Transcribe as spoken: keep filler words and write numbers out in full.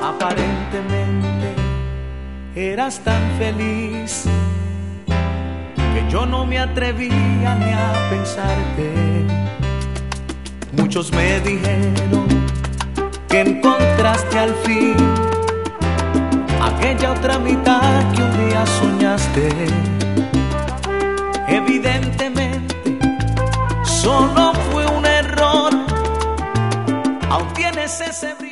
Aparentemente eras tan feliz que yo no me atrevía ni a pensarte. Muchos me dijeron que encontraste al fin aquella otra mitad que un día soñaste. Evidentemente solo fue un error, aún tienes ese brillo.